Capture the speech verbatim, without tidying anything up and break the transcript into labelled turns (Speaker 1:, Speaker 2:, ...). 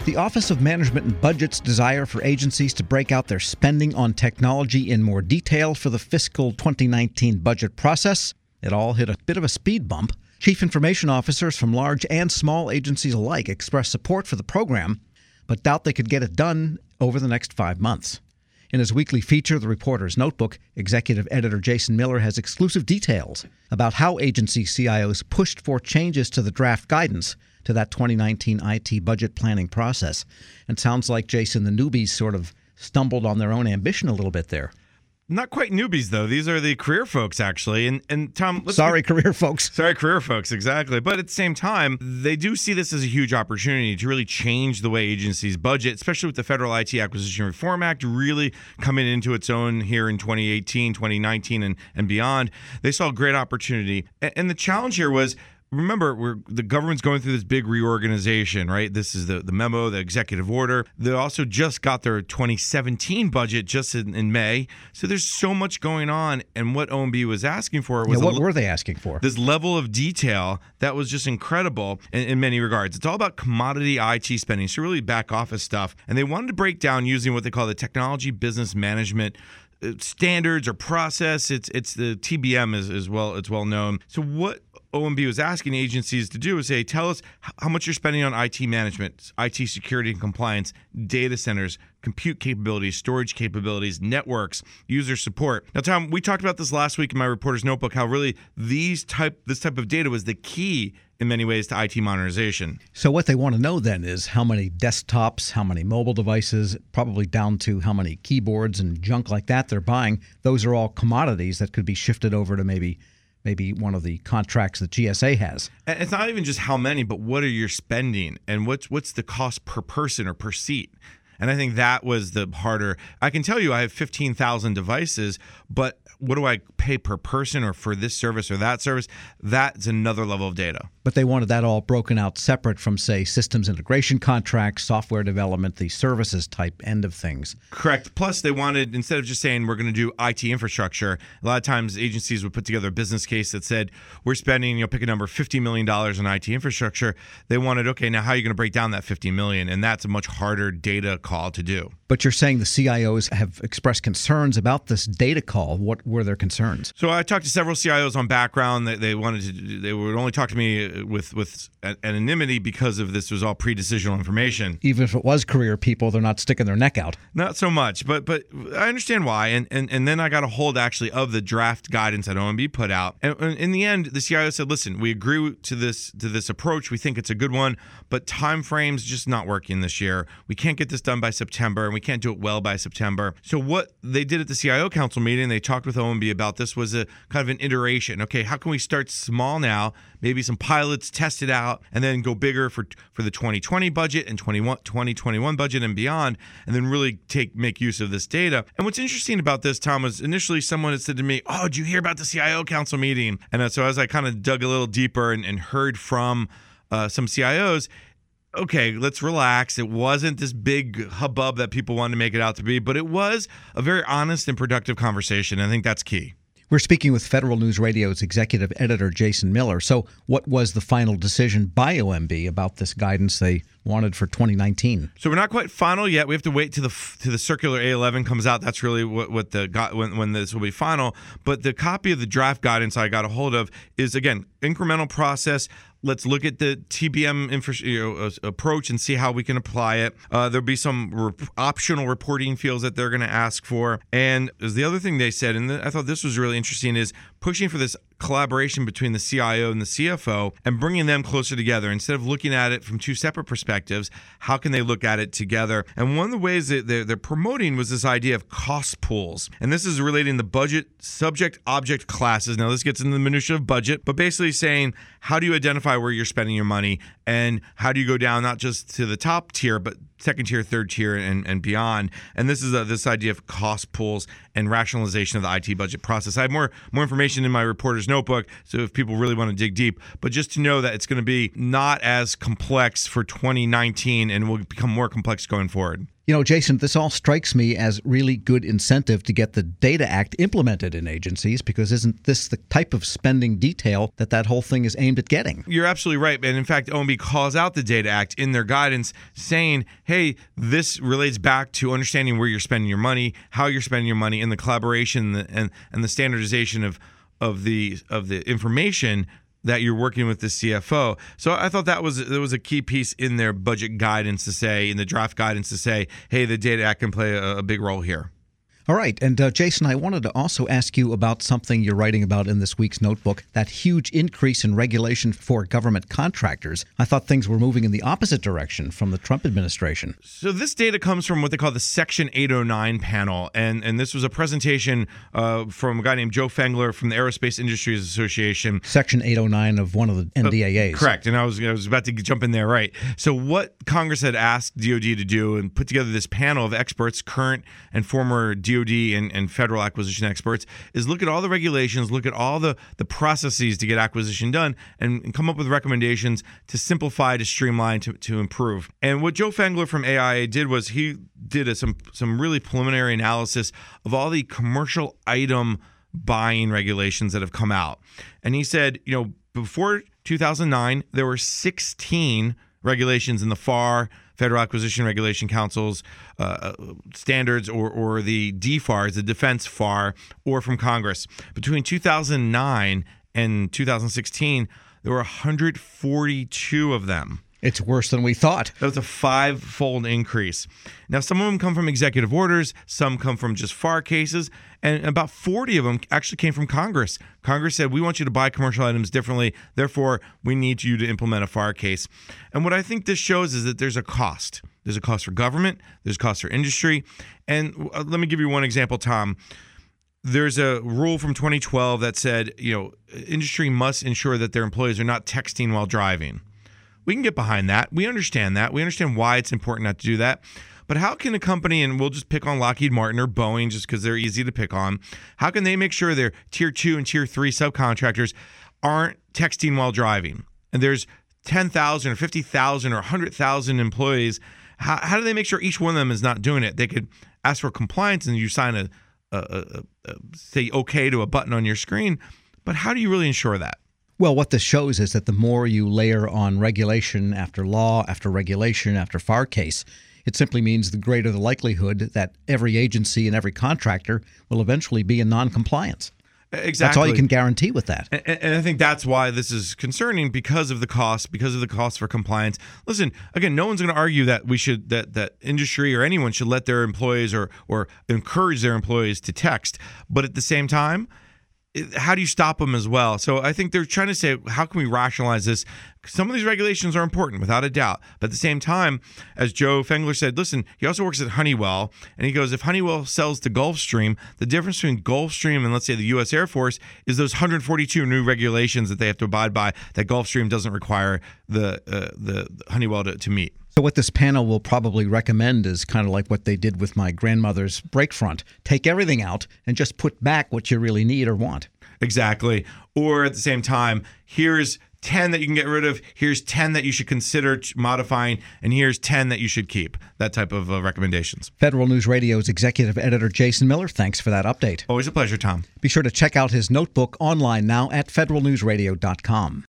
Speaker 1: The Office of Management and Budget's desire for agencies to break out their spending on technology in more detail for the fiscal twenty nineteen budget process, it all hit a bit of a speed bump. Chief information officers from large and small agencies alike expressed support for the program, but doubt they could get it done over the next five months. In his weekly feature, The Reporter's Notebook, executive editor Jason Miller has exclusive details about how agency C I Os pushed for changes to the draft guidance to that twenty nineteen I T budget planning process. And sounds like, Jason, the newbies sort of stumbled on their own ambition a little bit there.
Speaker 2: Not quite newbies, though. These are the career folks, actually. And, and Tom, let's
Speaker 1: Sorry,
Speaker 2: be,
Speaker 1: career folks.
Speaker 2: Sorry, career folks, exactly. But at the same time, they do see this as a huge opportunity to really change the way agencies budget, especially with the Federal I T Acquisition Reform Act really coming into its own here in twenty eighteen, twenty nineteen, and, and beyond. They saw a great opportunity. And, and the challenge here was, remember, we're, the government's going through this big reorganization, right? This is the, the memo, the executive order. They also just got their twenty seventeen budget just in, in May. So there's so much going on. And what O M B was asking for was
Speaker 1: yeah, what
Speaker 2: a,
Speaker 1: were they asking for?
Speaker 2: This level of detail that was just incredible in, in many regards. It's all about commodity I T spending, so really back office stuff. And they wanted to break down using what they call the technology business management standards or process. It's it's the T B M as, as well. It's well known. So what O M B was asking agencies to do is say, tell us how much you're spending on I T management, I T security and compliance, data centers, compute capabilities, storage capabilities, networks, user support. Now, Tom, we talked about this last week in my reporter's notebook, how really these type this type of data was the key in many ways to I T modernization.
Speaker 1: So what they want to know then is how many desktops, how many mobile devices, probably down to how many keyboards and junk like that they're buying. Those are all commodities that could be shifted over to maybe maybe one of the contracts that G S A has.
Speaker 2: And it's not even just how many, but what are you spending and what's what's the cost per person or per seat? And I think that was the harder. I can tell you I have fifteen thousand devices, but what do I pay per person or for this service or that service? That's another level of data.
Speaker 1: But they wanted that all broken out separate from, say, systems integration contracts, software development, the services type end of things.
Speaker 2: Correct. Plus, they wanted, instead of just saying we're going to do I T infrastructure, a lot of times agencies would put together a business case that said we're spending, you know, pick a number, fifty million dollars in I T infrastructure. They wanted, okay, now how are you going to break down that fifty million dollars? And that's a much harder data call to do.
Speaker 1: But you're saying the C I Os have expressed concerns about this data call. What were their concerns?
Speaker 2: So I talked to several C I Os on background. They, they wanted to, they would only talk to me with with anonymity because of this was all pre-decisional information.
Speaker 1: Even if it was career people, they're not sticking their neck out.
Speaker 2: Not so much, but but I understand why. And and, and then I got a hold actually of the draft guidance that O M B put out. And in the end, the C I O said, listen, we agree to this to this approach. We think it's a good one, but time frames just not working this year. We can't get this done by September, and we can't do it well by September. So what they did at the C I O council meeting, they talked with O M B about this, was a kind of an iteration. Okay, how can we start small now, maybe some pilots, test it out, and then go bigger for for the twenty twenty budget and twenty twenty-one budget and beyond, and then really take make use of this data. And what's interesting about this, Tom, was initially someone had said to me, oh, did you hear about the C I O council meeting? And uh, so as I kind of dug a little deeper and, and heard from uh, some C I Os, okay, let's relax. It wasn't this big hubbub that people wanted to make it out to be, but it was a very honest and productive conversation. I think that's key.
Speaker 1: We're speaking with Federal News Radio's executive editor, Jason Miller. So what was the final decision by O M B about this guidance they wanted for twenty nineteen?
Speaker 2: So we're not quite final yet. We have to wait till the to the circular A eleven comes out. That's really what, what the when, when this will be final. But the copy of the draft guidance I got a hold of is, again, incremental process. Let's look at the T B M infra- you know, uh, approach and see how we can apply it. Uh, there'll be some re- optional reporting fields that they're going to ask for. And as the other thing they said, and th- I thought this was really interesting, is pushing for this collaboration between the C I O and the C F O and bringing them closer together. Instead of looking at it from two separate perspectives, how can they look at it together? And one of the ways that they're, they're promoting was this idea of cost pools. And this is relating the budget subject object classes. Now, this gets into the minutia of budget, but basically saying, how do you identify where you're spending your money, and how do you go down not just to the top tier, but second tier, third tier, and, and beyond. And this is a, this idea of cost pools and rationalization of the I T budget process. I have more more information in my reporter's notebook, so if people really want to dig deep, but just to know that it's going to be not as complex for twenty nineteen and will become more complex going forward.
Speaker 1: You know, Jason, this all strikes me as really good incentive to get the Data Act implemented in agencies, because isn't this the type of spending detail that that whole thing is aimed at getting?
Speaker 2: You're absolutely right. And in fact, O M B calls out the Data Act in their guidance saying, hey, this relates back to understanding where you're spending your money, how you're spending your money, and the collaboration and, and, and the standardization of, of the of the information that you're working with the C F O. So I thought that was there was a key piece in their budget guidance to say, in the draft guidance to say, hey, the Data Act can play a, a big role here.
Speaker 1: All right. And uh, Jason, I wanted to also ask you about something you're writing about in this week's notebook, that huge increase in regulation for government contractors. I thought things were moving in the opposite direction from the Trump administration.
Speaker 2: So this data comes from what they call the Section eight oh nine panel. And, and this was a presentation uh, from a guy named Joe Fengler from the Aerospace Industries Association.
Speaker 1: Section eight oh nine of one of the N D A As.
Speaker 2: Uh, correct. And I was, I was about to jump in there, right. So what Congress had asked D O D to do and put together this panel of experts, current and former D O D and, and federal acquisition experts, is look at all the regulations, look at all the, the processes to get acquisition done, and, and come up with recommendations to simplify, to streamline, to, to improve. And what Joe Fengler from A I A did was he did a, some some really preliminary analysis of all the commercial item buying regulations that have come out. And he said, you know, before two thousand nine, there were sixteen regulations in the F A R, Federal Acquisition Regulation Council's uh, standards, or or the D F A Rs, the Defense F A R, or from Congress. Between two thousand nine and two thousand sixteen, there were one hundred forty-two of them.
Speaker 1: It's worse than we thought.
Speaker 2: That was a five-fold increase. Now, some of them come from executive orders, some come from just F A R cases, and about forty of them actually came from Congress. Congress said, we want you to buy commercial items differently, therefore, we need you to implement a F A R case. And what I think this shows is that there's a cost. There's a cost for government, there's a cost for industry. And let me give you one example, Tom. There's a rule from twenty twelve that said, you know, industry must ensure that their employees are not texting while driving. We can get behind that. We understand that. We understand why it's important not to do that. But how can a company, and we'll just pick on Lockheed Martin or Boeing just because they're easy to pick on, how can they make sure their tier two and tier three subcontractors aren't texting while driving? And there's ten thousand or fifty thousand or one hundred thousand employees. How, how do they make sure each one of them is not doing it? They could ask for compliance and you sign a, a, a, a say okay to a button on your screen. But how do you really ensure that?
Speaker 1: Well, what this shows is that the more you layer on regulation after law, after regulation, after F A R case, it simply means the greater the likelihood that every agency and every contractor will eventually be in noncompliance.
Speaker 2: Exactly.
Speaker 1: That's all you can guarantee with that.
Speaker 2: And, and I think that's why this is concerning, because of the cost, because of the cost for compliance. Listen, again, no one's going to argue that we should, that that industry or anyone should let their employees or or encourage their employees to text. But at the same time, how do you stop them as well? So I think they're trying to say, how can we rationalize this? Some of these regulations are important, without a doubt. But at the same time, as Joe Fengler said, listen, he also works at Honeywell. And he goes, if Honeywell sells to Gulfstream, the difference between Gulfstream and, let's say, the U S Air Force is those one hundred forty-two new regulations that they have to abide by that Gulfstream doesn't require the, uh, the Honeywell to, to meet.
Speaker 1: So what this panel will probably recommend is kind of like what they did with my grandmother's brake front. Take everything out and just put back what you really need or want.
Speaker 2: Exactly. Or at the same time, here's ten that you can get rid of, here's ten that you should consider modifying, and here's ten that you should keep. That type of uh, recommendations.
Speaker 1: Federal News Radio's executive editor Jason Miller, thanks for that update.
Speaker 2: Always a pleasure, Tom.
Speaker 1: Be sure to check out his notebook online now at federal news radio dot com.